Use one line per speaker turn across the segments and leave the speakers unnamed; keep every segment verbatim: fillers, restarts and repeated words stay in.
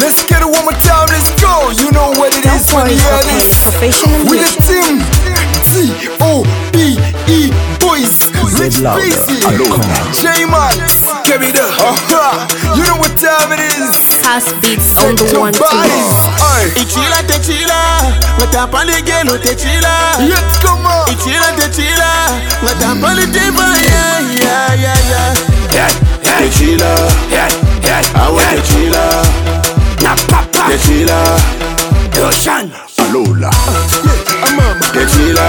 Let's get it one more time, let's go. You know what it is when you hear this. With the team T O B E Boys, Rich Breezy, J-Max, Kevida. Uh-huh. You know what time it is.
House beats on the one two.
Ichila te chila, ngata le gelo te chila.
Let's come on.
Ichila te chila, ngata le te ba ya ya ya ya. Te chila, I want te chila. Na papa te chila. Roshan, Alola. Te chila,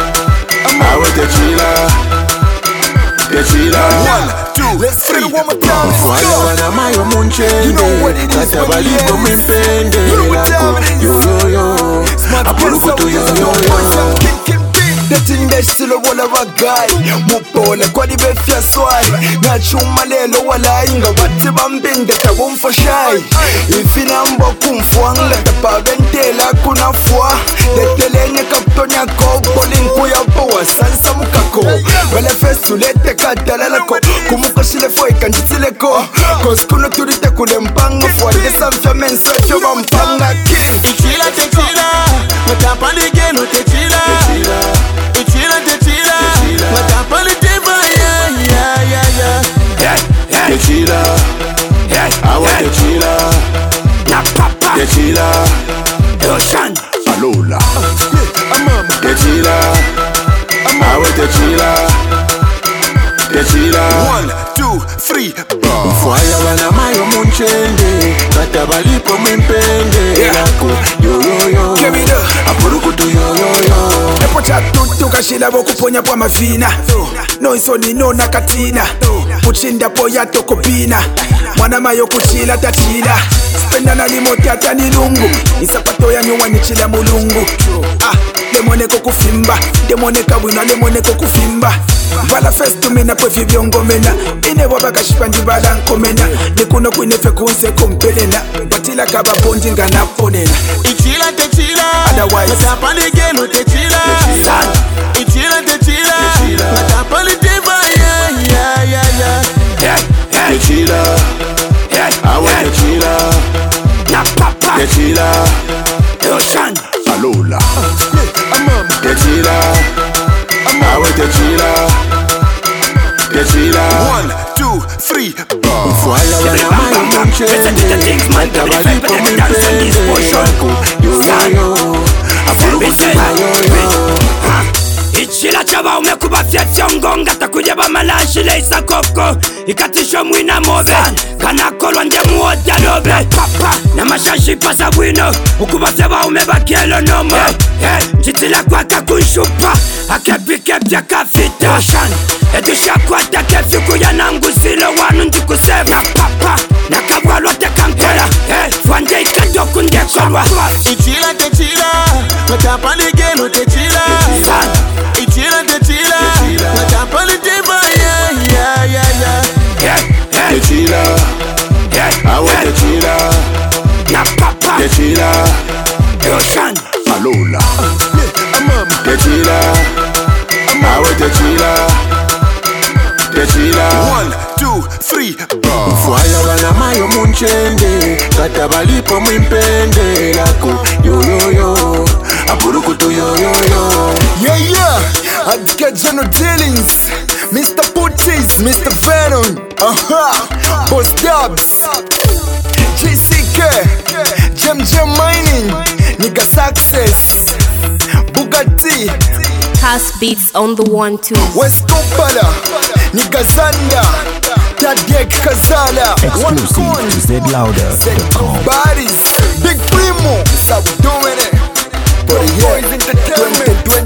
I want te chila. Te chila.
One, two, let's get it one more time. Let's go.
You know what it is when you hear this. You know what time it is.
Yo yo yo, smart kids out there, no boys and king king king. The thing that's still a wall of a guy. Mupole kwa di befya swai. Na chuma lelo wala inga wati bambinde ta wumfa shy. Ifina mbo kumfuang la tapaventela kuna fwa. Letelene kaptonya ko bolinku ya poa sansa mukako. Wale festu lete katalalako. Kumuka shile foi kanjitile ko. Cause kuno turite kule mpanga fwa. Desa mfya mensa fyo mpanga king.
Ichila te chila, ngata le gelo te chila. Ichila te chila, ngata le te ba ya ya ya ya. Te chila, I want te chila. Na papa te chila. Roshan, Alola. Te chila, I want te chila. Te chila. One, two, three. Mfwaya wana mayo munchende, kata balipo mimpende. Lako yo yo yo, apuruku tu yo yo yo.
Epo chatutu kashila boku ponya kwa mavina. No isoni no nakatina. Puchinda poya toko bina. Mwana mayo kuchila tachila. Spenda na limoti hata nilungu. Nisapato ya nyuwa nichila mulungu. Ah, lemone kukufimba. Demone kawina lemone kukufimba. Vala festu mina pwefi vyongo mena. Ine waba kashipandi bala nkomena. Nikuno kwinefe kunse kumpelena. Batila kaba bondi nga naponena.
Ichila te chila,
otherwise
ngata le gelo te chila. Ichila te chila, ngata le te ba ya ya ya ya. Te chila, I want te chila. Na papa te chila. Roshan, Alola. Te chila, I want te chila. Te chila. One, two, three. Mfwaya wana mayo munchende, ngata balipo mimpende. Yo yo yo, apuruku tu yo yo. Ichila chaba umekuba fiatio ngonga. Takuja ba malashi leisa koko. Ikatisho mwina mobe. Kana kolwa nje muotia dobe. Papa na mashashi pasa wino. Ukuba seba umeba kielo nomo. Jitila kwa kakunshupa. Akepi kepya kafita. Edu shakwata kefiku ya nangu zilo wanu ndikusema. Na papa na kabwalwa tekankola. Fwande ikadoku ndekolwa. Ichila te chila, ngata le gelo te chila. Ichila te chila, ngata le te ba ya ya ya ya. Te chila, I want te chila. Na papa te chila. Roshan, Alola. Te chila, I want te chila. Te chila. One, two, three. Mfwaya wana mayo munchende, kata balipo mimpende. Lako yo yo yo, apuruku tu yo yo yo.
yeah yeah, Adika General Dealings, Mister Putis, Mister Venom, uh-huh, Boss Dubs, J C K, Jam Jam Mining, Nigga Success, Bugatti,
House beats on the one two.
West Kopala, Nigga Zanda, Tadek Kazala, One Coin,
Z Louder.
Bodies, Big Primo, that's how we doing it. For the year twenty twenty.